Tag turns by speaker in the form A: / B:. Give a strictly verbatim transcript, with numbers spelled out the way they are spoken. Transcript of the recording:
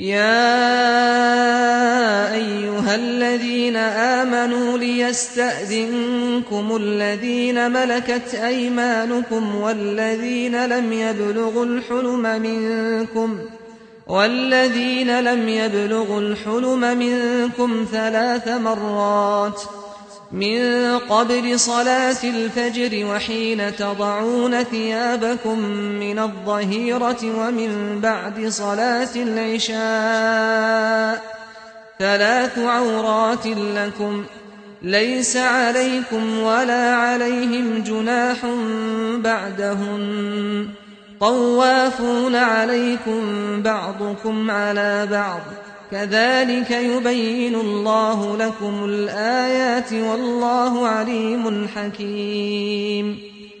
A: يَا أَيُّهَا الَّذِينَ آمَنُوا لِيَسْتَأْذِنكُمُ الَّذِينَ مَلَكَتْ أَيْمَانُكُمْ وَالَّذِينَ لَمْ يَبْلُغُوا الْحُلُمَ مِنكُمْ وَالَّذِينَ لَمْ يَبْلُغُوا الْحُلُمَ مِنكُمْ ثَلَاثَ مَرَّاتٍ من قبل صلاة الفجر وحين تضعون ثيابكم من الظهيرة ومن بعد صلاة العشاء ثلاث عورات لكم ليس عليكم ولا عليهم جناح بعدهن طوافون عليكم بعضكم على بعض كذلك يبين الله لكم الآيات والله عليم حكيم.